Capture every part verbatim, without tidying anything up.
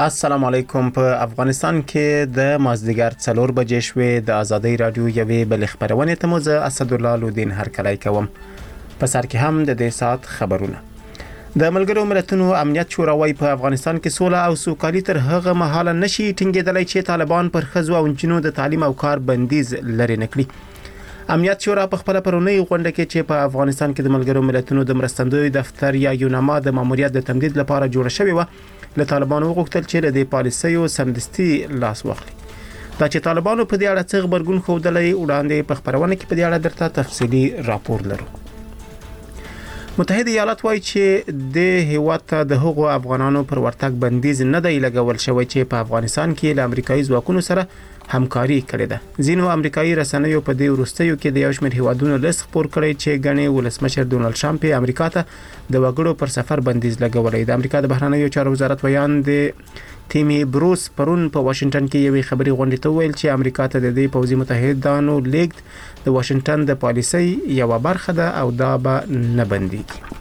السلام علیکم. په افغانستان کې د مازدیګر څلور بجې شوې د ازادي رادیو یوې بل خبرونه ته مو زه اسدالله لودین هرکلی کوم. په سر کې هم د دې سات خبرونه. د ملګرو ملتونو امنیت شورا وايي په افغانستان کې سوله او سوکالي تر هغه مهاله نشي ټینګېدلی چې طالبان پر ښځو او نجونو د تعلیم او کار بندیز لري نکړي. امنیت شورا په خپل پرونی غونډه کې چې په افغانستان کې د ملګرو ملتونو د مرستندوی دفتر یا یوناما د ماموریت د تمدید لپاره جوړ شوی و، له طالبانو وغوښتل چې له دې پالیسیو سمدستي لاس واخلي. دا چې طالبانو په دې اړه څه غبرګون ښودلی وړاندې په خبرونه کې په دې اړه درته تفصیلي راپور لرو. متحده ایالات وايي چې د هیواد ته د هغو افغانانو پر ورتګ بندیز نه دی لګول شوی چې په افغانستان کې له امریکایي ځواکونو سره همکاري کړې ده. ځینو امریکایي رسنیو په دې وروستیو کې د یو شمېر هیوادونو لیست خپور کړی چې ګڼې ولسمشر ډونالد ټرمپ امریکا ته د وګړو پر سفر بندیز لګولی. د امریکا د بهرنیو چارو وزارت ویان د تیمی بروس پرون په واشنگټن کې یوې خبري غونډې ته ویل چې امریکا ته د دې پوځي متحدانو لیږد د واشنگټن د پالیسۍ یوه برخه ده او دا به نه بنديږي.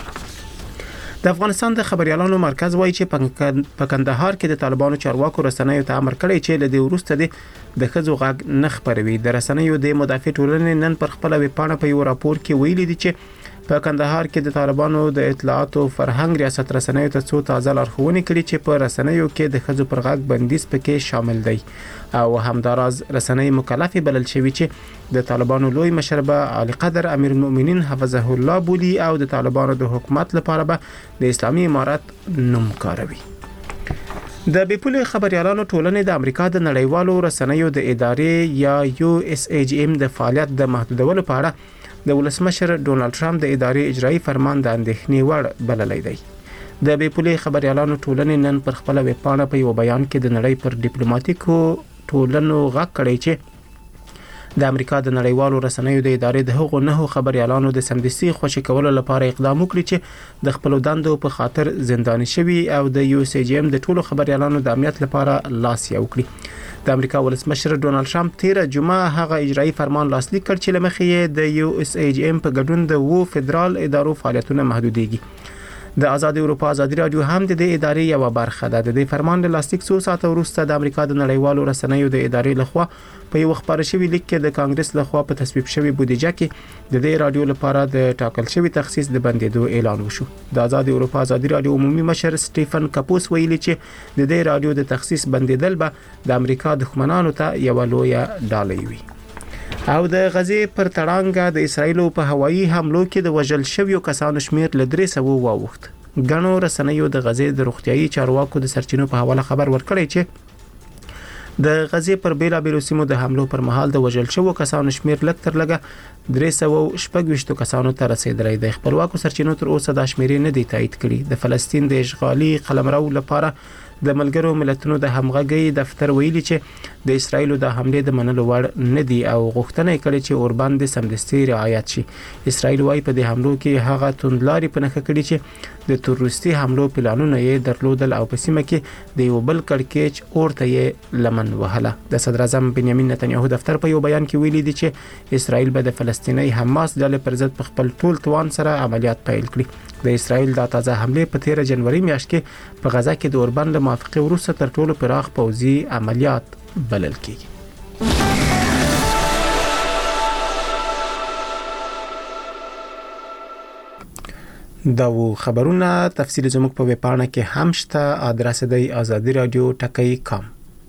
د افغانستان د خبريالانو مرکز وایي چې په کندهار کې د طالبانو چارواکو رسنیو ته امر کړی چې له دې وروسته د ښځو غږ نه خپروي. د رسنیو د مدافع ټولنې نن پر خپل ویبپاڼه په یو راپور کې ویلي دي چې په کندهار کې د طالبانو د اطلاعاتو فرهنګ ریاست رسنیو ته څو تازه لارښوونې کړي چې په رسنیو کې د ښځو پر غږ بندیز پکې شامل دی او همداراز رسنۍ مکلف بلل شوی چې د طالبانو لوی مشربه علي قدر امیر المؤمنین حفظه الله بولی او د طالبانو د حکومت لپاره به د اسلامي امارت نوم کاروي. د بیپولي خبريالانو ټولنې د امریکا د نړیوالو رسنیو د ادارې یا یو اس ای جی ام د فعالیت د محدودولو په اړه د ولسمشر ډونالد ټرمپ د ادارې اجرایي فرمان د اندېښنې وړ بللی دی. د بیپولي خبريالانو ټولنې نن پر خپل ویبپاڼه په یو بیان کې د نړۍ پر ډیپلوماټیکو ټولنو غږ کړی چې د امریکا د نړیوالو رسنیو د ادارې د هغو نه خبريالانو د سمدستي خوشي کولو لپاره اقدام وکړي چې د خپل دندو په خاطر زنداني شوي او د یو اس ای جی ام د ټولو خبريالانو د امنیت لپاره لاس یو کړي. د امریکا ولسمشر ډونالد ټرمپ تیر جمعه هغه اجرایي فرمان لاسلیک کړ چې لمخې د یو اس ای جی ام په ګډون د وو فدرال ادارو فعالیتونه محدودېږي. د آزاد اروپا آزادي رادیو هم د دې ادارې یو برخه ده. د دې فرمان له لاسلیک څو ساعته وروسته د امریکا د نړیوالو رسنیو د ادارې لخوا په یو خبر شوی لیک کې د کانګرس لخوا په تصویب شوی بودیجه کې د دې رادیو لپاره د ټاکل شوی تخصیص د بندیدو اعلان وشو. د آزاد اروپا آزادي رادیو عمومي مشر سټیفن کاپوس ویلي چې د دې رادیو د تخصیص بندیدل به د امریکا دښمنانو ته یو لویه ډالۍ وي. او د غزې پر تړانګه د اسرایلو په هوایي حملو کې د وژل شویو کسانو شمیر ل درې سوه واوښت. ګڼو رسنیو د غزې د روغتيایي چارواکو د سرچینو په حواله خبر ورکړی چې د غزې پر بیلابیلو سیمو د حملو پر مهال د وژل شویو کسانو شمیر لږ تر لږه درې سوه شپږ ویشت کسانو ته رسیدلی دی. خپلواکو سرچینو تر اوسه دا شمیرې نه دي تایید کړي. د فلسطین د اشغالي قلمرو لپاره د ملګرو ملتونو د همغږي دفتر ویلي چې د اسرایلو د حمله د منلو وړ نه دي او غوښتنه کړې چې اوربان د سمدستي رعایت شي. اسرایل وايي په دې حملو کې هغه توندلاري پنهخه کړي چې د تروریستي حملو پلانونه یې درلودل او په سیمه کې د یو بل کړکېچ اورته یې لمن وهله. د صدر اعظم بنیامین نتنیاهو دفتر په یو بیان کې ویلي دي چې اسرایل به د فلسطیني حماس ډلې پر ضد په خپل ټول توان سره عملیات پیل کړي. د اسرایل د تازه حمله په تیر جنوري میاشت کې په غزا کې د اوربان له موافقه وروسته تر ټولو پراخ پوځي عملیات بلل کیږي. دا و خبرونه تفصیل زموږ په ویبپاڼه کې هم شته. ادرس دی آزادی رادیو ټکی کام.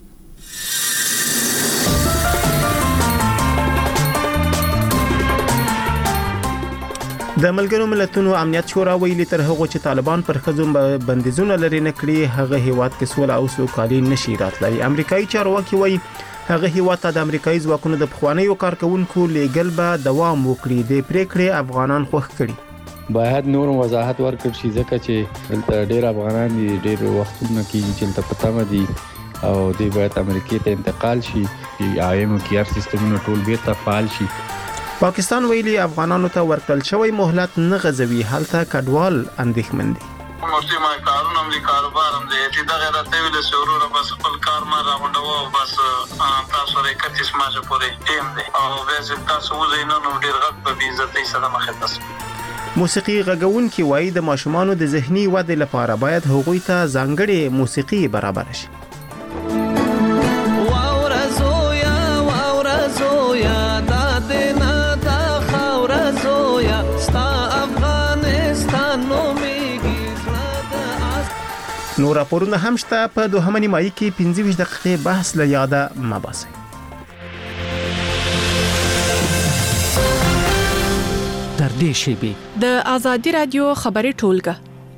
د ملګرو ملتونو امنیت شورا ویلي تر هغه چې طالبان پر ښځو بندیزونه لري نکړي هغه هیواد کې سوله او سوکالي نشي راتلای. امریکایي چارواکي وایي هغه هیواد ته د امریکایي ځواکونو د پخوانیو کارکونکو لیګل به دوام وکړي. د پریکړې افغانان خوښ کړي. باید نور وضاحت ورکړ شي ځکه چې دلته ډېر افغانان دي ډېر وختونه کې چې دلته پټه دي او دوی باید امریکا ته انتقال شي. آی ایم او کیار سیستمونه ټول بیرته فعال شي. پاکستان ویلي افغانانو ته ورکړل شوی مهلت نه غځوي. هلته کډوال اندېښمن دي. مرتي ما کارونه هم دي کاروبار هم دي چې دا غیرت ویل سرور بس خپل کار ما راغونډو بس تاسو رې کتیس ماجه پورې ټیم دي او وځ تاسو وزینو نو ډیر غټ په عزت یې سره مخه تاسو موسیقي غږونکي وایي د ماشومانو د ذهني ودې لپاره باید هغوی ته ځانګړې موسیقي برابر شي. نو راپورونه هم شته. په دوهمه نیمایي کې پنځه ویشت دقیقې بحث له یاده مه باسئ. در دې شیبې د آزادي رادیو خبري ټولګه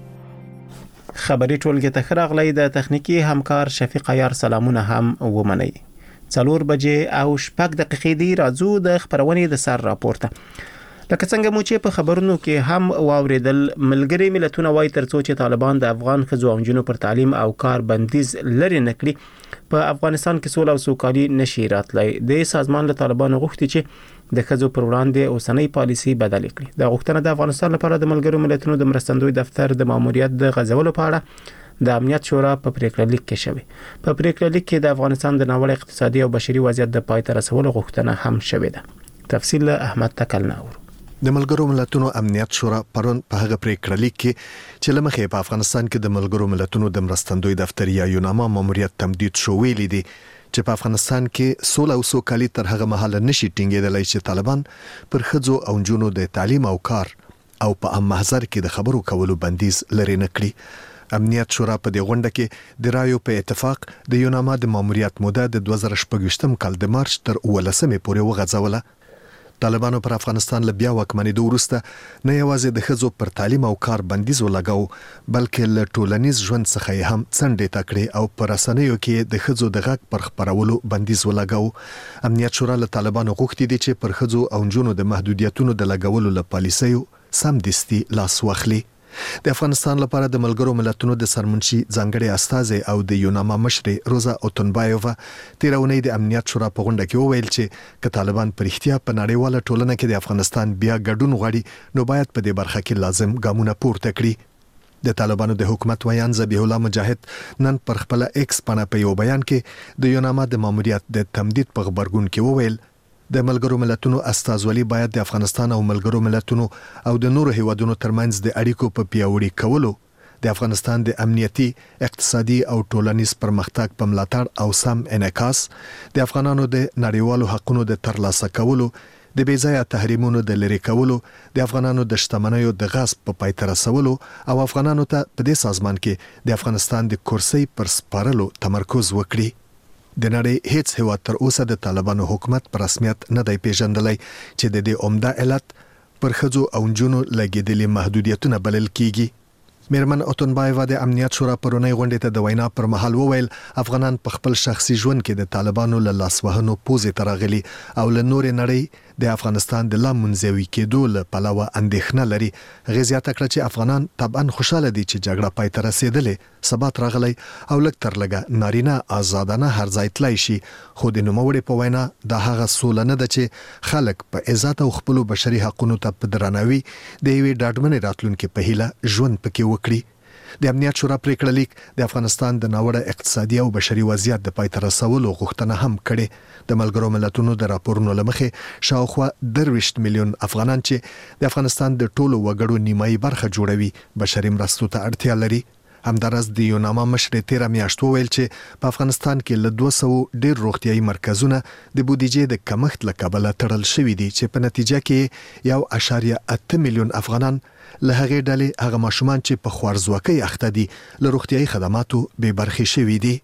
خبري ټولګه ته راغلی. د تخنیکی همکار شفیق عیار سلامونه هم ومنئ. څلور بجې او شپږ دقیقې دی. راځو د خبرونې د سر راپورته. لکه څنګه مو چې په خبرونو کې هم واوریدل، ملګری ملتونه وايي ترڅو چې طالبان د افغان ښځو او نجونو پر تعلیم او کار بندیز لري نکړي، په افغانستان کې سوله او سوکالي نشي راتلای. د سازمان له طالبانو غوښتي چې د ښځو پر وړاندې اوسنۍ پالیسي بدل کړي. د غوښتنه د افغانستان لپاره د ملګرو ملتونو د مرستندوی دفتر د ماموریت د غځولو په اړه د امنیت شورا په پریکړه لیک کې شوی. په پریکړه لیک کې د افغانستان د ناوړه اقتصادي او بشري وضعیت د پای ته رسولو غوښتنه هم شوې ده. تفصیل احمد تکل ناور. د ملګرو ملتونو امنیت شورا پرون په هغه پریکړه لیک کې چې لمخې په افغانستان کې د ملګرو ملتونو د مرستندوی دفتر یا یوناما ماموریت تمدید شو ویلي دي چې په افغانستان کې سوله او سوکالي تر هغه مهاله نشي ټینګېدلای چې طالبان پر ښځو او نجونو د تعلیم او کار او په عام محضر کې د خبرو کولو بندیز لري نکړي. امنیت شورا په دې غونډه کې د رایو په اتفاق د یوناما د ماموریت موده د دوه زره شپږ کال د مارچ تر اوولسمې پورې وغځوله. طالبانو پر افغانستان له بیا واکمنېدو وروسته نه یوازې د ښځو پر تعلیم او کار بندیز ولګاو، بلکې له ټولنیز ژوند څخه هم څنډې ته کړې او پر رسنیو کې د ښځو د غږ پر خپرولو بندیز ولګاو. امنیت شورا له طالبانو غوښتي دي چې پر ښځو او نجونو د محدودیتونو د لګولو له پالیسیو سمدستي لاس واخلي. د افغانستان لپاره د ملګرو ملتونو د سرمنشي ځانګړي استازي او د یوناما مشر روزا اوتنبایووا تیرونی د امنیت شورا په غونډه کې وویل چې ک طالبان پر احتیا په نړیواله ټولنه کې د افغانستان بیا ګډون غواړي نو باید په دې برخه کې لازم ګامونه پورته کړي. د طالبانو د حکومت ویان ذبیح الله مجاهد نن پر خپل ایکس باندې په یو بیان کې د یوناما د ماموریت د تمدید په خبرګون کې وویل د ملګرو ملتونو استازولي باید د افغانستان او ملګرو ملتونو او د نورو هیوادونو ترمنځ د اړیکو په پیاوړي کولو، د افغانستان د امنیتي، اقتصادي او ټولنیز پرمختګ په ملاتړ او سم انعکاس، د افغانانو د نړیوالو حقوقو د ترلاسه کولو، د بېځایه تحریمونو د لری کولو، د افغانانو د شتمنیو د غصب په پای ته رسولو او افغانانو ته په دې سازمان کې د افغانستان د کرسي پر سپارلو تمرکز وکړي. د نړۍ هیڅ هیواد تر اوسه د طالبانو حکومت په رسمیت نه دی پیژندلی چې د دې عمده علت پر ښځو او نجونو لګېدلي محدودیتونه بلل کیږي. میرمن اوتنبایووا د امنیت شورا پرونی غونډې ته د وینا پر مهال وویل افغانان په خپل شخصي ژوند کې د طالبانو له لاسوهنو پوزې ته راغلي او له نورې نړۍ د افغانستان د لا منزوي کېدو له پلوه اندېښنه لري. هغې زیاته کړه چې افغانان طبعا خوشاله دي چې جګړه پای ته رسېدلې، ثبات راغلی او لږ تر لږه نارینه آزادانه هر ځای تلای شي، خو د نوموړې په وینا دا هغه سوله نه ده چې خلک په عزت او خپلو بشري حقونو ته په درناوي د یوې ډاډمنې راتلونکې په هیله ژوند پکې وکړي. د امنیت شورا پریکړه لیک د افغانستان د ناوړه اقتصادي او بشري وضعیت د پای ته رسولو غوښتنه هم کړې. د ملګرو ملتونو د راپورونو لمخې شاوخوا درویشت میلیون افغانان چې د افغانستان د ټولو وګړو نیمایي برخه جوړوي بشري مرستو ته اړتیا لري. همدارس د یوناما مشر تیر میاشت وویل چې په افغانستان کې له دوه سوه ډیر روغتيایي مرکزونه د بودیجې د کمښت له کبله تړل شوي دي چې په نتیجه کې یو اشاریه اته میلیون افغانان له هغې ډلې هغه ماشومان چې په خوارځواکۍ اخته دي له روغتيایي خدماتو بې برخې شوي دي.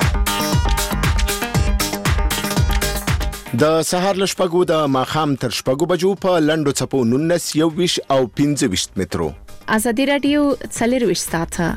د سهار له شپږو د ماښام تر شپږو بجو په لنډو څپو نولس، یو ویشت او پنځه ویشت مترو. آزادي رادیو څلرویشت ساعته.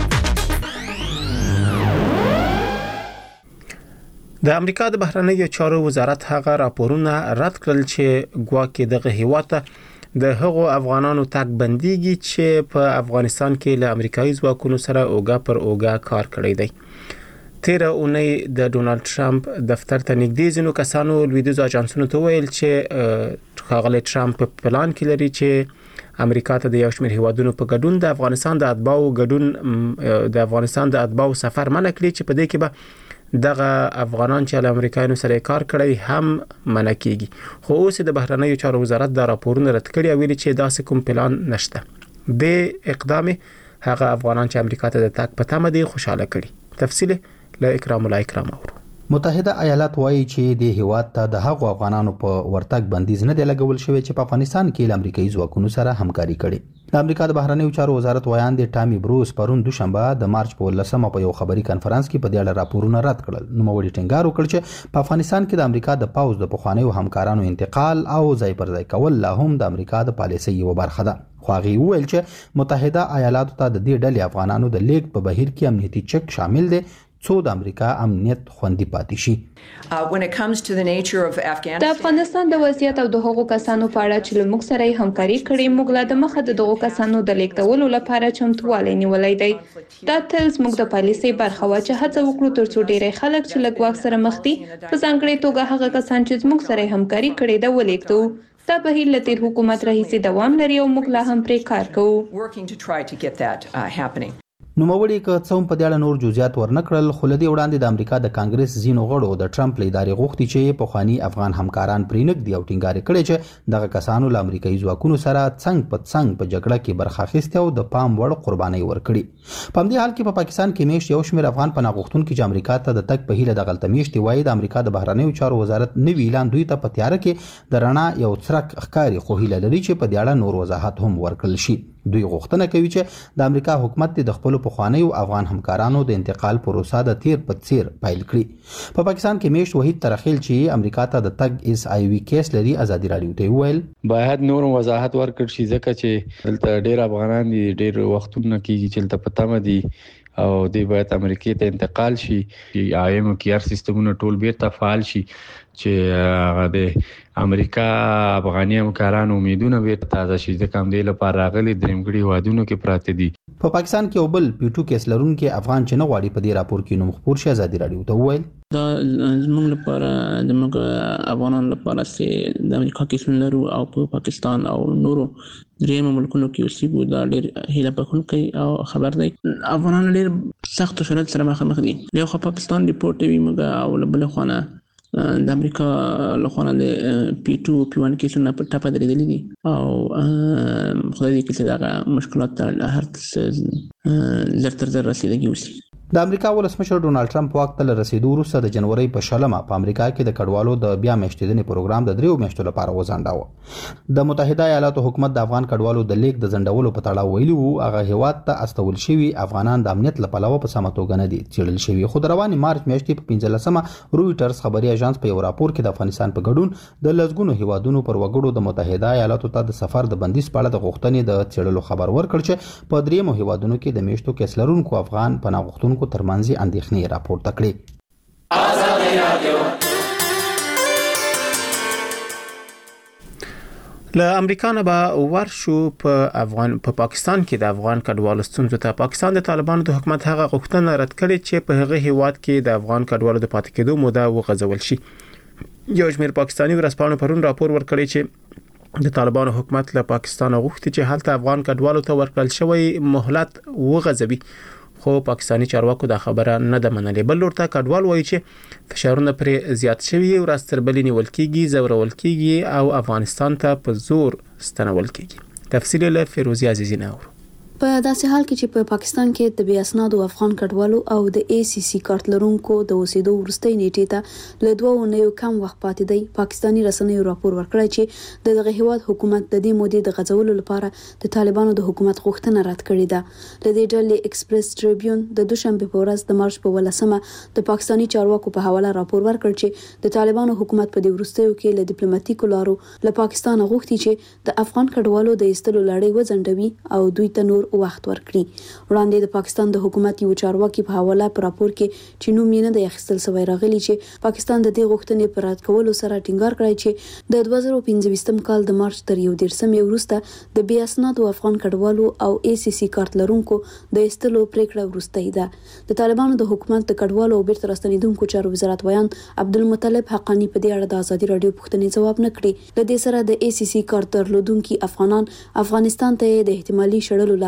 د امریکا د بهرنیو چارو وزارت هغه راپورونه رد کړل چې ګواکې دغه هیواد د هغو افغانانو تک بنديږي چې په افغانستان کې له امریکایي ځواکونو سره اوګه پر اوګه کار کړی دی. تیر اونۍ د ډونالد ټرمپ دفتر ته نږدې ځینو کسانو لویدیځو اجانسونو ته ویل چې ښاغلی ټرمپ په پلان کې لري چې امریکا ته د یو شمېر هیوادونو په ګډون د افغانستان د اتباعو ګډون د افغانستان د اتباعو سفر منع کړي چې په دې کې به دغه افغانان چې له امریکایانو سره کار کړی هم منع کیږي. خو اوس د بهرنیو چارو وزارت دا راپورونه رد کړي او ویلي چې داسې کوم پلان نشته. د اقدام هغه افغانان چې امریکا ته د تګ په تمه دي خوشاله کړي. تفصیل له اکرام الله اکرام اورو. متحده ایالات وایي چې د هیواد ته د هغو افغانانو په ورتګ بندیز نه دی لګول شوی چې په افغانستان کې له امریکایي ځواکونو سره همکاري کړي. د امریکا د بهرنیو چارو وزارت ویان د ټامي بروس پرون دوشنبه د مارچ په لسمه په یو خبري کانفرنس کې په دې اړه راپورونه رد کړل. نو موړي ټینګار وکړ چې په افغانستان کې د امریکا د پاوز د پخوانیو همکارانو انتقال او ځای پر ځای کول لا هم د امریکا د پالیسۍ یو برخه ده. خو هغه ویل چې متحده ایالاتو ته د دې ډلې افغانانو د لیک په بهیر کې امنیتي چک شامل دي څو د امریکا امنیت خوندي پاتې شي. د افغانستان د وضعیت او د هغو کسانو په اړه چې له موږ سره همکاري کړې، موږ لا د مخه د دغو کسانو د لیږدولو لپاره چمتووالی نیولی دی. دا تل زموږ د پالیسۍ برخه وه چې هڅه وکړو ترڅو ډیری خلک چې له ګواښ سره مخ دي، په ځانګړې توګه هغه کسان چې زموږ سره همکاري کړې ده، ولیږدوو. دا بهیر له تیر حکومت راهیسې دوام لري او موږ لا هم پرې کار کوو. نوموړي که څه هم په دې اړه نور جزئیات ورنکړل، خو له دې وړاندې د امریکا د کانګرس ځینو غړو د ټرمپ له ادارې غوښتي چې پخواني افغان همکاران پرې نږدي او ټینګار کړي چې دغه کسانو له امریکایي ځواکونو سره څنګ په څنګ په جګړه کې برخه اخیستې او د پام وړ قربانۍ ورکړي. په همدې حال کې په پاکستان کې میشت یو شمېر افغان پناه غوښتونکي چې امریکا ته د تګ په هیله د غلطه میشتې وایي د امریکا د بهرنیو چارو وزارت نوي اعلان دوی ته په تیاره کې د رڼا یو څرک ښکاري، خو هیله لري چې په دې اړه نور وضاحت هم ورکړل شي. دوی غوښتنه کوي چې د امریکا حکومت د خپل پخوانیو افغان همکارانو د انتقال پروسه د تیر په تیر پایل کړي. په پاکستان کې میشت وحید ترخیل چې امریکا ته د تګ اس آی وی کیس لري ازادي رادیو ته ویل باید نور وضاحت ورکړ شي ځکه چې دلته ډیر افغانان دي ډیر وختونه کېږي چې دلته پته مدي او دوی باید امریکا ته انتقال شي. آی ایم کیار سیستمونه ټول بیرته فعال شي چې هغه د امریکا افغاني همکارانو امیدونه بیرته تازه شي. ځکه هم دې لپاره راغلي درېمګړي هیوادونو کې پراته دي. په پاکستان کې یو بل پیټو کیس لرونکي افغان چې نه غواړي په دې راپور کې نوم خپور شي ازادي رادیو ته وویل دا زموږ لپاره زموږ افغانانو لپاره چې د امریکا کیسونه لرو او په پاکستان او نورو درېیمو ملکونو کې اوسېږو دا ډېر هیله بښونکی او خبر دی. افغانان ډېر سختو شرایطو سره مخامخ دي. له یو خوا پاکستان ریپورټ کوي موږ او له بلې خوا نه د امریکا له خوا د پی ټو پی وان کیسونه په ټپه درېدلي دي او خدای دې کړي چې دغه مشکلات ته هر څه زر تر زر رسیدګي وشي. د امریکا ولسمشر ډونالد ټرمپ واک ته رسیدو وروسته د جنوري په شلمه په امریکا کې د کډوالو د بیا میاشتېدنې پروګرام د دریو میاشتو لپاره وځنډاوه. د متحده ایالاتو حکومت د افغان کډوالو د لیک د ځنډولو په تړاو ویلي وو هغه هیواد ته استول شوي افغانان د امنیت لپاره په سمه توګه نه دي څېړل شوي. خو د روانې مارچ میاشتې په پنځلسمه رويټرز خبري اژانس په یو راپور کې د افغانستان په ګډون د لسګونو هیوادونو پر وګړو د متحده ایالاتو ته د سفر د بندیز په اړه د غوښتنې د څېړلو خبر ورکړ چې په دریمو هیوادونو کې د میاشتو کې لرونکو افغان پناه غوښتونکو ترمنځ اندېښنې راپورته کړې. له امریکا نه به ورشو په افغان په پا پاکستان کې د افغان کډوالو ستونزو ته پاکستان د طالبانو د حکومت هغه غوښتنه رد کړې چې په هغه هیواد کې د افغان کډوالو د پاتې کېدو موده وغځول شي. یو شمېر پاکستاني ورځپاڼو پرون راپور ورکړی چې د طالبانو حکومت له پاکستان غوښتي چې هلته افغان کډوالو ته ورکړل شوی مهلت وغځوي، خو پاکستاني چارواکو دا خبره نه ده منلې. بل لور ته کډوال وایي چې فشارونه پرې زیات شوي ورځ تر بلې نیول کېږي، ځورول کېږي او افغانستان ته په زور ستنول کېږي. تفصیل له فیروزي عزیزی نه اورو. په داسې حال کې چې په پاکستان کې د بې اسنادو افغان کډوالو او د ای سی سی کارت لرونکو د اوسېدو وروستۍ نیټې ته له دوه اونیو کم وخت پاتې دی، پاکستاني رسنیو راپور ورکړی چې دغه هیواد حکومت د دې مودې د غځولو لپاره د طالبانو د حکومت غوښتنه رد کړې ده. د دې ډلې ایکسپریس ټریبیون د دوشنبه په ورځ د مارچ په ولسمه د پاکستاني چارواکو په حواله راپور ورکړ چې د طالبانو حکومت په دې وروستیو کې له ډیپلوماټیکو لارو له پاکستان غوښتي چې د افغان کډوالو د ایستلو لړۍ وځنډوي او دوی ته نور وخت ورکړي. وړاندې د پاکستان د حکومت یو چارواکي په حواله پر راپور کې چې نوم یې نه دی اخیستل شوی راغلی چې پاکستان د دې غوښتنې پر رد کولو سره ټینګار کړی چې د دوه زره پنځه کال د مارچ تر یو دیرشمې وروسته د بې اسنادو افغان کډوالو او ای سی سی کارت لرونکو د ایستلو پریکړه وروستۍ ده. د طالبانو د حکومت د کډوالو او بیرته راستنیدونکو چارو وزارت ویان عبدالمطلب حقانی په دې اړه د ازادي رادیو پوښتنې ځواب نه کړي. د دې سره د ای سی سی کارت درلودونکو افغانان افغانستان ته د احتمالي شړلو لامل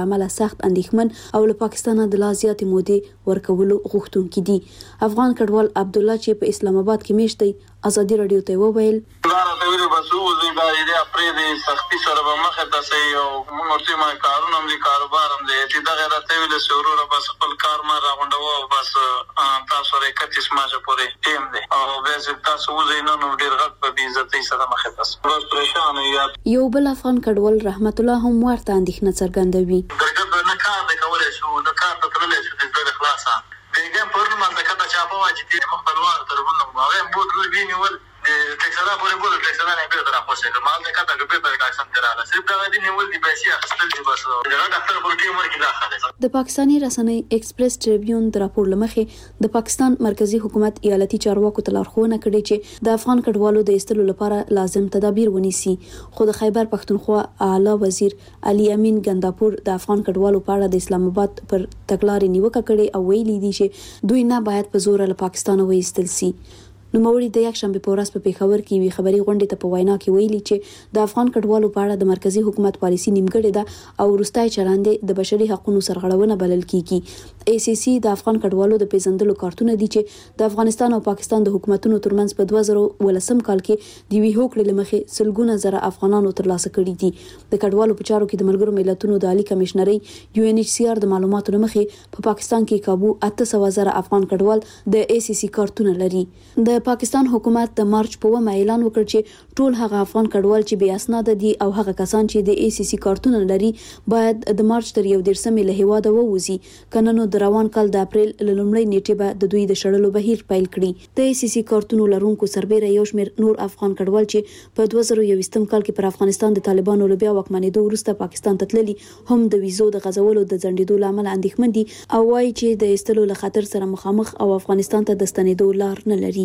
لامل سخت اندېښمن او له پاکستان د لا زیاتې مودې ورکولو غوښتونکي دي. افغان کډوال عبد الله چې په اسلام آباد کې میشت دی ازادي رادیو ته وویل دا راته بسو زه دا دې اپریل د سختي سره به مخه تاسو یو موږ ورته ما کارونه هم دي کاروبار هم دي چې دا راته ویل سرور بس خپل کار ما راغونډو بس تاسو لري کتیس ماجه پورې ټیم دي او به تاسو وزینو نو ډیر غټ په عزت سره مخه تاسو بس پریشان یا یو بل افغان کډوال رحمت الله هم ورته اندېښنه څرګندوي. درګه نه کار د کولای شو د کار ته تللی شو د خلاصه دغه پرونه ما د کته چاپه واجب مخبروان ترونه هغه بود روی بینول ټکسلا پورې بوله ټکسلا نه به درا خوشاله مال د کته به به کاکسن تراله صرف دا دې نیول دي پیسې اخستل دي بس دا ډاکټر پر ټیم ورکی داخله. د پاکستاني رسنۍ ایکسپریس ټریبیون د راپور لمخې د پاکستان مرکزی حکومت ایالتي چارواکو ته لارښوونه کړې چې د افغان کډوالو د ایستلو لپاره لازم تدابیر ونیسي. خو د خیبر پښتونخوا اعلی وزیر علي امین ګنداپور د افغان کډوالو په اړه د اسلام آباد پر تګلارې نیوکه کړې او ویلي دي چې دوی نه باید په زور له پاکستان وایستل شي. نو موري د یک شنبه په ورځ په پیښور کې وی خبري غونډه ته په وینا کې ویلي چې د افغان کډوالو په اړه د مرکزی حکومت پالیسی نیمګړې ده او وروستای چلند د بشري حقوقو سرغړونه بلل کیږي. ای سی سی د افغان کډوالو د پیژندلو کارتونه دي چې د افغانستان او پاکستان د حکومتونو ترمنځ په دوه زره ولسم کال کې د وی هوکړې لمخې سلګونه زره افغانانو ترلاسه کړي دي. د کډوالو په چارو کې د ملګرو ملتونو د عالی کمشنري یو ان ایچ سی آر د معلوماتو لمخې په پاکستان کې کابو اته سوه زره افغان کډوال د ای سی سی کارتونه لري. د پاکستان حکومت د مارچ په ومه اعلان وکړ چې ټول هغه افغان کډوال چې بې اسناد دي او هغه کسان چې د ای سی سی کارتونه لري باید د مارچ تر یو دیرشمې له هیواده ووځي کنه نو د روان کال د اپریل له لومړۍ نیټې به د دوی د شړلو بهیر پیل کړي. د ای سی سی کارتونو لرونکو سربېره یو شمېر نور افغان کډوال چې په دوه زره یوویشتم کال کې پر افغانستان د طالبانو له بیا واکمنېدو وروسته پاکستان ته تللي هم د ویزو د غځولو د ځنډېدو له امله اندېښمن دي او وایي چې د ایستلو له خطر سره مخامخ او افغانستان ته د ستنېدو لار نه لري.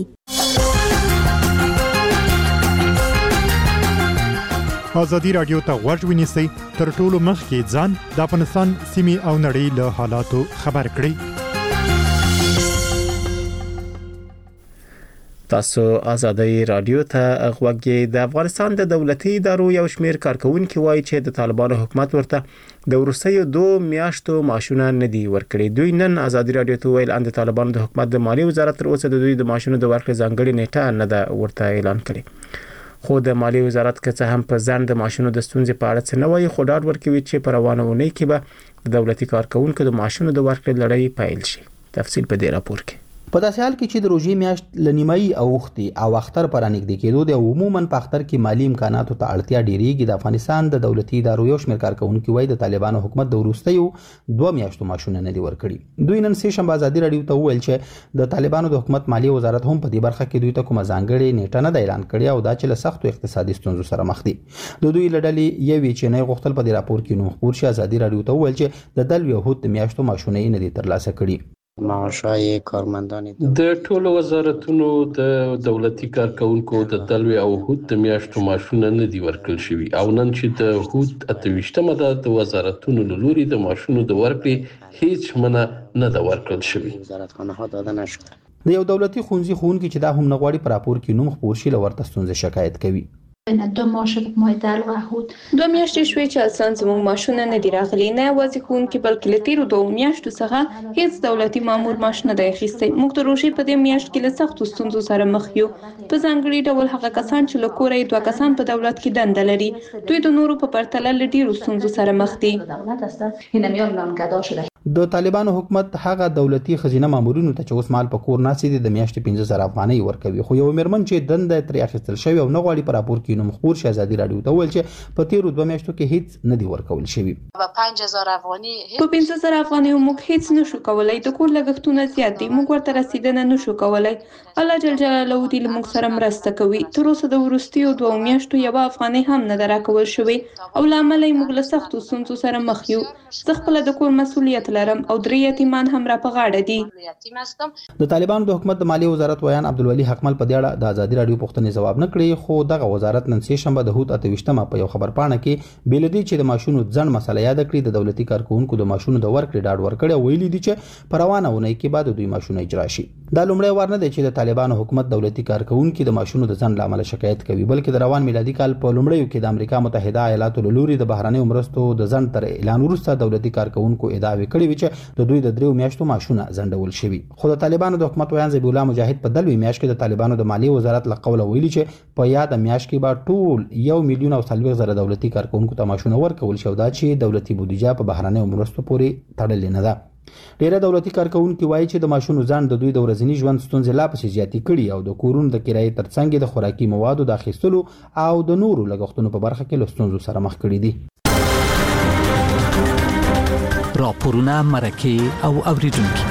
ازادي رادیو ته غوږ ونیسئ تر ټولو مخکې ځان د افغانستان سیمې او نړۍ له حالاتو خبر کړئ. تاسو ازادي رادیو ته غوږی. د افغانستان د دولتي ادارو یو شمېر کارکونکو وایي چې د طالبانو حکومت ورته د وروستیو دوه میاشتو معاشونه نه دي ورکړي. دوی نن ازادي رادیو ته ویل ان د طالبانو د حکومت د مالیې وزارت تر اوسه د دوی د معاشونو د ورکړې ځانګړې نیټه نه ده ورته اعلان کړې. خو د مالیې وزارت که څه هم په ځان د معاشونو د ستونزې په اړه څه نه وایي خو ډاډ ورکوي چې په روانه اونۍ کې به د دولتي کارکونکو د معاشونو د ورکړې لړۍ پیل شي. تفصیل په دې راپور کې. په داسې حال کې چې د روژې میاشت لنیمایي او وختي او اختر پر نږدې کېدو د عموما په اختر کې مالی امکاناتو ته اړتیا ډیریږي. د افغانستان د دولتي ادارو یو شمېر کارکونکو وایي د طالبانو حکومت د وروستیو دوه میاشتو معاشونه نه دي ورکړي. دوی نن سه شنبه ازادي رادیو ته وویل چې د طالبانو د حکومت مالی وزارت هم په دې برخه کې دوی ته کومه ځانګړې نیټه نه ده اعلان کړې او دا چې له سختو اقتصادي ستونزو سره مخ دي. د دوی لړلې یوې چې نه غوښتل په دې راپور کې نو خبر شي ازادي رادیو ته وویل چې د دل یهود د میاشتو معاشونه نه دي ترلاسه کړي. معاشای کارمندان د ټولو وزارتونو د دولتي کارکونکو د دلوي او هوت د میاشتو معاشونه نه دي ورکړل شوي او نن چې د هوت اتويشتمه د وزارتونو لوري د معاشونو د ورکړې هیڅ منه نه ده ورکړل شوي. وزارتخانه ها داده نشده. د یو دولتي ښوونځي ښوونکي چې دا هم نه غواړي په راپور کې نوم خپور شي له ورته ستونزې شکایت کوي. دو ماه شد ماه دلو هود دو میاشتې شوې چې اصلا زموږ معاشونه نه دي راغلي نه یوازې ښوونکي بلکې له تېرو دوو میاشتو څخه هیڅ دولتي مامور معاش نه دی اخیستی. موږ د روژې په دې میاشت کې له سختو ستونزو سره مخ یو. په ځانګړي ډول هغه کسان چې له کوره یې دوه کسان په دولت کې دنده لري دوی د نورو په پرتله له ډېرو ستونزو سره مخ دي. د طالبانو حکومت هغه دولتي خزینه مامورینو ته چې اوس مال په کور ناسي دي د میاشتې پنځه زره افغانۍ ورکوي خو یو میرمن چې دنده ترې اخیستل شوی او نه غواړي په راپور کې نوم خپور شي ازادي رادیو ته ویل چې په تیرو دوه میاشتو کې هیڅ نه دی ورکول شوی. په پنځه زره افغانۍ په پنځه زره افغانۍ موږ هیڅ نشو کولای. د کور لګښتونه زیات دي موږ ورته رسیدنه نشو کولای. الله جل جلاله دې موږ سره مرسته کوي. تر اوسه د وروستیو دوه میاشتو یو افغانۍ هم نه درکول شوی او لامل یې موږ له سختو ستونزو سره مخ یو. زه خپل د کور مسؤلیت لرم او درې یتیمان هم را په غاړه دي. د طالبانو د حکومت د مالی وزارت ویان عبدالولي حقمل په دې اړه د ازادي رادیو پوښتنې ځواب نه کړی، خو دغه وزارت نن سه شنبه د هوت اتهشتمه په یو خبرپاڼه کې بیل دي چې د ماشونو ځن مسله یاد کړی د دولتي کارکونکو د ماشونو د ورکړې ډاډ ورکړی، ویلي دي چې په روانه ونې کې بعد دوی ماشونه اجرا شي. دا لومړی وار نه دی چې د طالبانو حکومت دولتي کارکونکو د ماشونو د ځن لامل شکایت کوي، بلکې د روان میلادي کال په لومړیو کې د امریکا متحده ایالاتو له لوري د بهرنیو مرستو د ځن تر اعلان وروسته دولتي کارکونکو ادعا کړې وي چې د دوی د دریو میاشتو ماشونه ځنډول شوي. خو د طالبانو د حکومت ویان ذبیح الله مجاهد په دلوي میاشت کې د طالبانو د مالی وزارت له قوله ویلي چې په یاد میاشت کې به ټول یو میلیون او څلوېښت زره دولتي کارکونکو ته ماشونه ورکول شي، دا چې دولتي بودیجه په بهرنیو مرستو پورې تړلې نه ده. ډیره دولتي کارکونکو وایي چې د ماشونو ځان د دوی د ورځني ژوند ستونزې لا پسې زیاتې کړي او د کورونو د کرایې ترڅنګ د خوراکي موادو د اخیستلو او د نورو لګښتونو په برخه کې له ستونزو سره مخ کړي دي. راپورونه مرکه او اوریدونکو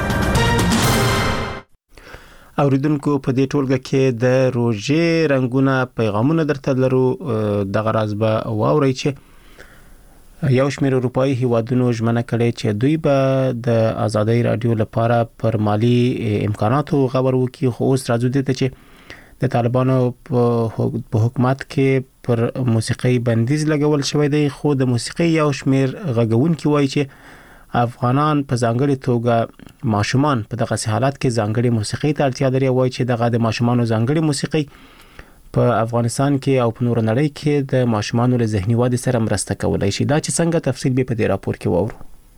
اوریدونکو په دې ټولګه کې د روژې رنگونه پیغامونه درته لرو. دغه راز به واورئ چې یو شمېر اروپایي هیوادونو ژمنه کړې چې دوی به د آزادۍ رادیو لپاره پر مالی امکاناتو غور وکړي، خو اوس راځو دې ته چې د طالبانو په حکومت کې پر موسیقي بندیز لګول شوی دی، خو د موسیقي یو شمېر غږونکي وایي چې افغانان په ځانګړي توګه ماشومان په دغه حالت کې ځانګړي موسیقي ته اړتیا لري، وایي چې دغه د ماشومانو ځانګړي موسیقي په افغانستان کې او په نور نړۍ کې د ماشومانو له ذهني ودې سره مرسته کولای شي. دا چې څنګه تفصیل به په دې راپور کې وورو.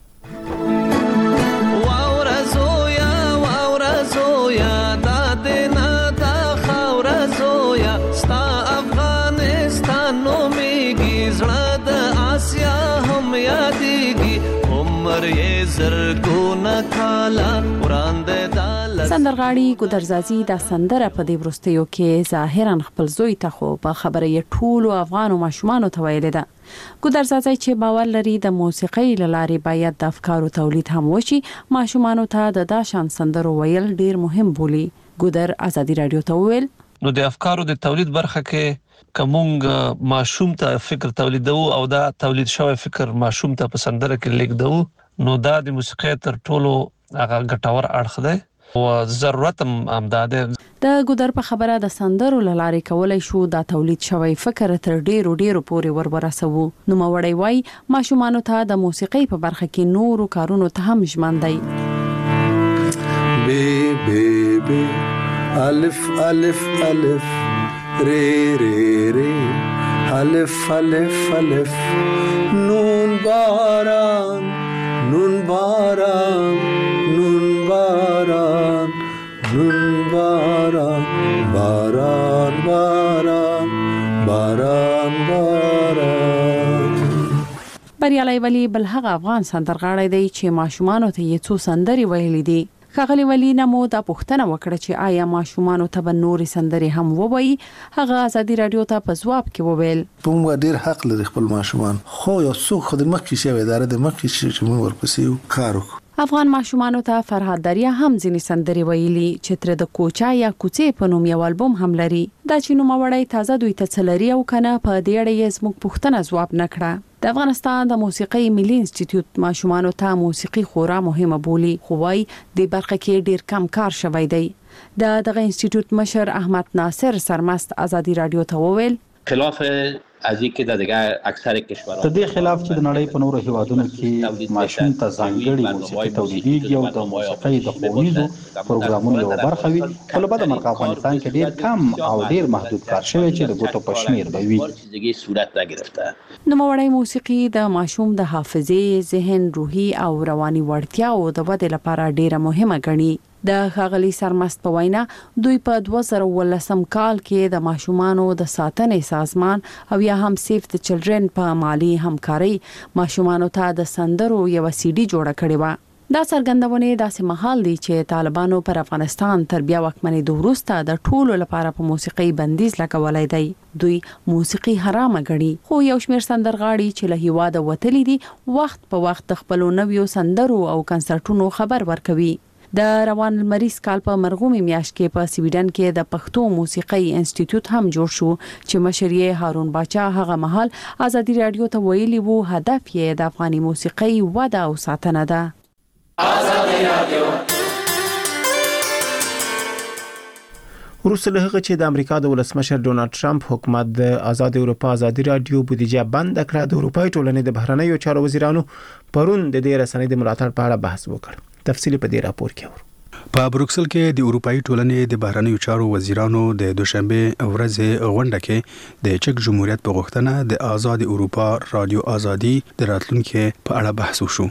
سندرغاړي ګودرزازي د سندره په دې ورستیو کې ظاهرا خپل زوی ته خو په خبره یې ټول افغان ماشومان ته ویل ده. ګودرزازي چې باور لري د موسیقۍ لارې باید د افکارو تولید هم وشي، ماشومان ته د داشان سندرو ویل ډیر مهم بولي. ګودر آزادي رادیو ته ویل نو د افکارو د تولید برخه کې کومګ ماشوم ته فکر تولیدو او دا تولید شوی فکر ماشوم ته په سندره کې لیکدو، نو دا د موسیقۍ تر ټولو هغه ګټور اړخ دی او ضرورت هم ده. د ګودر په خبره د سندرو لارې کولای شو دا تولید شوی فکر تر ډیرو ډیرو پورې ورورسوو. نو موړی وای ماشومان ته د موسیقۍ په برخه کې نورو کارونو ته هم ژمن دی. بی بی بی الف الف الف ری ری ری الف الف الف نون باران نون باران نون باران نون باران باران باران باران باران. بریالي ولی بل هغه افغان سندرغاړی دی چې ماشومان ته یې څو سندري ویلي دي. ښاغلي ولی نمو دا پوښتنه وکړه چې آیا ماشومان ته به نورې سندري هم ووایي. هغه آزادي رادیو ته په ځواب کې وویل په موږ ډیر حق لري خپل ماشومان، خو یو څوک خو د مخکې شوی اداره د مخکې چې موږ ورپسې کار وکړو. افغان ماشومان ته فرهاد دریا هم ځینې سندري ویلي چې تر د کوچا یا کوڅې په نوم یو البوم هم لري. دا چې نوموړی تازه دوی ته څه لري او کنه په دې اړه یې زموږ پوښتنه ځواب نه کړه. د افغانستان د موسیقۍ ملي انسټیټیوټ ماشومان ته موسیقي خورا مهمه بولي، خو وايي د برخه کې ډیر کم کار شوی دی. د دغه انسټیټیوټ مشر احمد ناصر سرمست آزادي رادیو ته وویل خلاف از اینکه د دیگه اکثر کشورها د دې خلاف چې د نړۍ په نورو هیوادونو کې ماشوم ته ځانګړي موسیقي تولیدېږي او د موسیقۍ د ښوونیزو پروګرامونو یوه برخه وي، خو له بده مرغه افغانستان کې ډېر کم او ډېر محدود کار شوی چې د ګوتو په شمېر به وي. صورت نگرفته. نوموړی موسیقي د ماشوم د حافظې، ذهن، روحي او رواني وړتیاو د ودې لپاره ډېره مهمه ګڼي. د ښاغلي سرمست په وینا دوی په دوه زره ولسم کال کې د ماشومانو د ساتنې سازمان او یا هم سیف د چلډرن په مالی همکاري ماشومانو ته د سندرو یو سی ډي جوړه کړې و. دا څرګندونه داسې مهال دی چې طالبانو پر افغانستان تر بیا واکمنۍ وروسته د ټولو لپاره په موسیقي بندیز لګولای دی. دوی موسیقي حرامه ګڼي، خو یو شمېر سندرغاړي چې له هیواده وتلي دي وخت په وخت د خپلو نویو سندرو او کنسرټونو خبر ورکوي. د روان المریز کال په مرغومي میاشت کې په سویډن کې د پښتو موسیقۍ انسټیټیوټ هم جوړ شو چې مشر یې هارون باچا هغه مهال آزادي رادیو ته ویلي وو هدف یې د افغاني موسیقۍ وده او ساتنه ده. وروسته له هغه چې د امریکا د ولسمشر ډونالد ټرمپ حکومت د آزاد اروپا ازادي رادیو بودیجه بند کړه، د اروپای ټولنې د بهرنیو چارو وزیرانو پرون د دې رسنۍ د ملاتړ په اړه بحث وکړ. تفصیل په دې راپور کې ورو. په بروکسل کې د اروپای ټولنې د بهرنیو چارو وزیرانو د دوشنبه ورځې غونډه کې د چک جمهوریت په غوښتنه د آزاد اروپا رادیو ازادي د راتلونکو په اړه بحث وشو.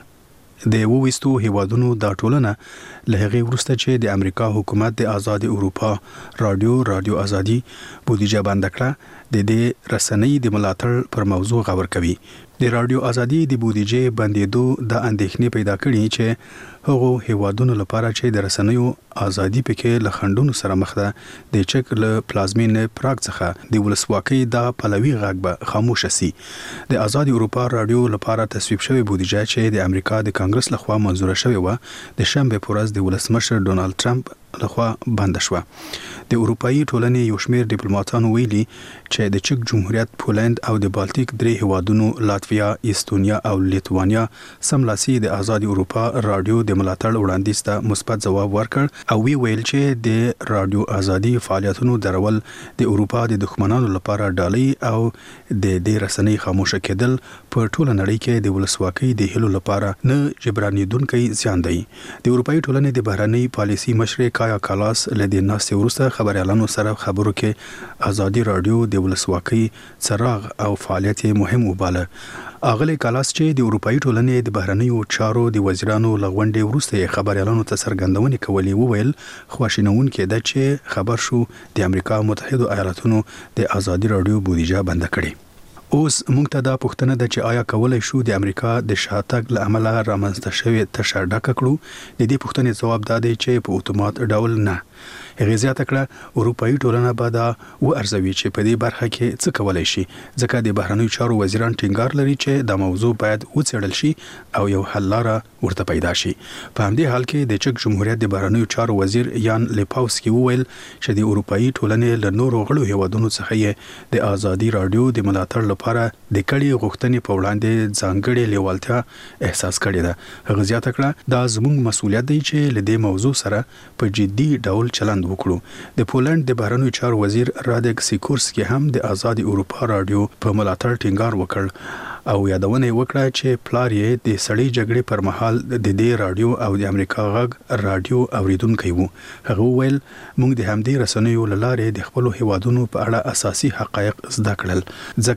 د وويستو هیوادونو د ټولنه له هغې وروسته چې د امریکا حکومت د آزاد اروپا رادیو رادیو ازادي بودیجه بند کړه، د دې رسنۍ د ملاتړ پر موضوع غور کوي. د رادیو ازادي د بودیجه بندیدو د اندېښنې پیدا کړي چې هغه هیوادونو لپاره چې د رسنیو ازادي پکې له خندونو سره مخ ده، د چک له پلازمین پراګ څخه د ولسواکۍ د پلوي غږ به خاموش شي. د آزاد اروپا رادیو لپاره تصویب شوی بودیجه چې د امریکا د کانګرس لخوا منزور شوی و، د شنبه پر ورځ د ولسمشر ډونالد ټرمپ لخوا بند شو. د اروپאי ټولنې یو شمېر ډیپلوماټانو ویلي چې د چک جمهوریت، پولند او د بالټیک درې هیوادونو لاتویا، ایستونیا او لیتوانیا سملاسي د آزاد اروپا رادیو د ملاتړ وړاندیز ته مثبت ځواب ورکړ او وی ویل چې د رادیو ازادي فعالیتونو درول د اروپا د دښمنانو لپاره ډالۍ او د دې رسنۍ خاموشه کېدل په ټوله نړۍ کې د ولسواکۍ د هلو لپاره نه جبرانیدونکي زیان دی. د اروپאי ټولنې د بهرنۍ پالیسي مشر کایا کالاس له دې ناستې وروسته خبريالانو سره خبرو کې آزادي رادیو د ولسواکۍ څراغ او فعالیت مهم وباله. اغلی کالاس چې د اروپאי ټولنې د بهرنیو چارو د وزیرانو لغونډې وروسته خبريالانو ته څرګندونې کولې، وویل خواشینون کې ده چې خبر شو د امریکا متحده ایالاتونو د آزادي رادیو بودیجه بند کړي. اوس موږ ته دا پوښتنه ده چې آیا کولای شو د امریکا د شاتګ له امله رامنځته شوی تشه ډکه کړو؟ د دې پوښتنې ځواب دا دی چې په اتومات ډول نه. هغه زیاته کړه اروپאי ټولنه به دا و ارزوي چې په دې برخه کې څه کولای شي، ځکه د بهرنیو چارو وزیران ټینګار لري چې دا موضوع باید وڅېړل شي او یو حل لاره ورته پیدا شي. په همدې حال کې د چک جمهوریت د بهرنیو چارو وزیر یان لیپاوسکی وویل چې د اروپאי ټولنې له نورو غړو هیوادونو څخه یې د آزادي رادیو د ملاتړ لپاره د کړي غوښتنې په وړاندې ځانګړې لیوالتیا احساس کړې ده. هغه زیاته کړه دا زموږ مسؤلیت دی چې له دې موضوع سره په جدي ډول چلند وکړو. د پولند د بهرنیو چارو وزیر رادک سیکورسکی هم د آزاد اروپا رادیو په ملاتړ ټینګار وکړ او یادونه وکړه چې پلار یې د سړی جګړې پر مهال د دې رادیو او د امریکا غږ رادیو اوریدونکو وو. هغه ویل موږ د همدې رسنیو لاره د خپل هیوادونو په اړه اساسي حقایق زده کړل،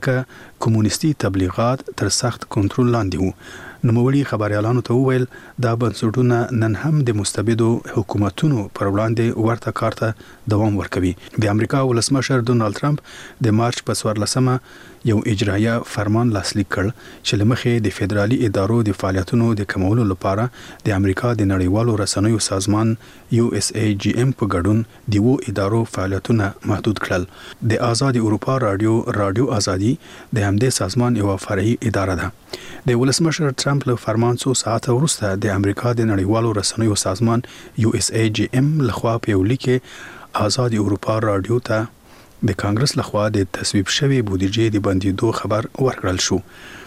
ځکه کمونیستي تبلیغات تر سخت کنټرول لاندې وو. نوموړي خبريالانو ته وویل دا بنسټونه نن هم د مستبدو حکومتونو پر وړاندې ورته کار ته دوام ورکوي. د امریکا ولسمشر ډونالد ټرمپ د مارچ په څوارلسمه یو اجرایه فرمان لاسلیک کړ چې لمخې د فدرالي ادارو د فعالیتونو د کمولو لپاره د امریکا د نړیوالو رسنیو سازمان یو اس ای جی ام په ګډون د وو ادارو فعالیتونه محدود کړل. د آزاد اروپا رادیو رادیو ازادي د همدې سازمان یو فرعي اداره ده. د ولسمشر ټرمپ له فرمان څو ساعت وروسته د امریکا د نړیوالو رسنیو سازمان یو اس ای جی ام لخوا په یو لیک آزاد اروپا رادیو ته د کانګرس لخوا د تصویب شوی بودیجه د بندیدو خبر ورکړل شو.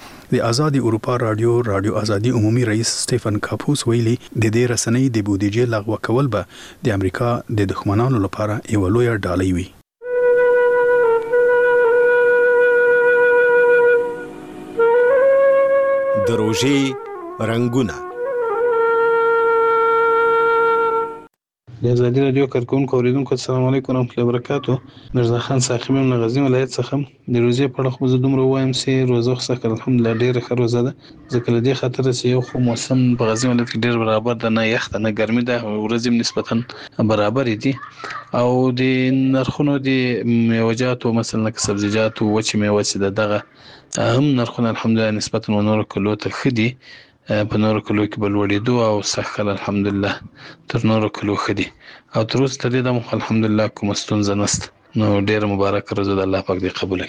د آزاد اروپا رادیو رادیو ازادي عمومي رئیس سټيفن کاپوس ویلي د دې رسنۍ د بودیجه لغوه کول به د امریکا د دښمنانو لپاره یو لوی ډالۍ وي. د روژې رنگونه د ازادي رادیو کارکونکو اوریدونکو السلام علیکم ورحمۃ اللہ وبرکاتہ. مرزا خان ساقی من غزنی ولایت څخه د روزي په اړه خو زه دومره وایم چې روزه خو څخه الحمدلله ډیره ښه روزه ده، ځکه له دې خاطر چې یو خو موسم په غزنی ولایت کې ډیر برابر ده، نه یخ ده نه ګرمي ده، ورځې نسبتا برابر دي او د نرخونو د میوجاتو مثلا سبزیجات او وچ میوه چې دغه هم نرخونه الحمدلله نسبتا ونور کلو ته خدي په نورو کلو کې بل وړېدو او سخل الحمدلله تر نورو کلو خدي او تر اوسه تر دې دمو الحمدلله کوم ستونزه نشته. نو ډیره مبارک روزه د الله پاک دې قبول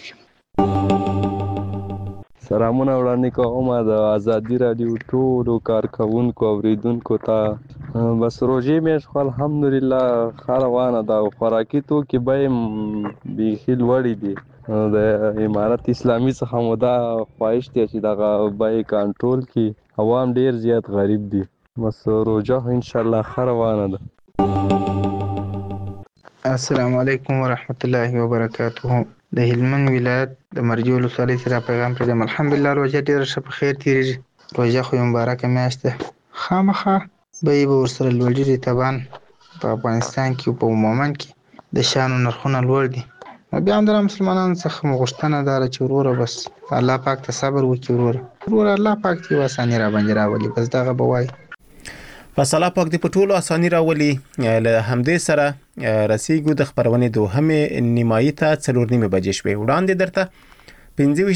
کړي. سلامونه وړاندې کوم د ازادي رادیو ټولو کارکونکو اوریدونکو ته. بس روزې مې خو الحمدلله خاروانه دا خوراکي توکي به بیخي لوړې دي. د امارت اسلامي څخه مو دا خواهش دی چې دغه به کنټرول کړي. عوام ډیر زیات غریب دي بس روزه ان شاء الله خروانه ده. السلام علیکم ورحمت الله وبرکاته. د هلمند ولایت د مرجو ولسوالۍ سره پیغام پرېږدم. الحمدلله روژه ډېره ښه په خیر تېرېږي. روژه خو یو مبارکه میاشت ده، خامخا بیې به ورسره لوړېږي. طبعا په افغانستان کې په عموما کې د شیانو نرخونه لوړ دي. بیا هم د مسلمانانو څخه مو غوښتنه دا ده چې وروره بس الله پاک ته صبر وکړي. وروره وروره الله پاک دې یو اساني را باندې راولي، بس دغه به وایي. پس الله پاک دې په ټولو اساني راولي. له همدې سره رسیږو د خبرونې دوهمې نیمایي ته څلور نیمې بجې شوې. وړاندې درته پنځه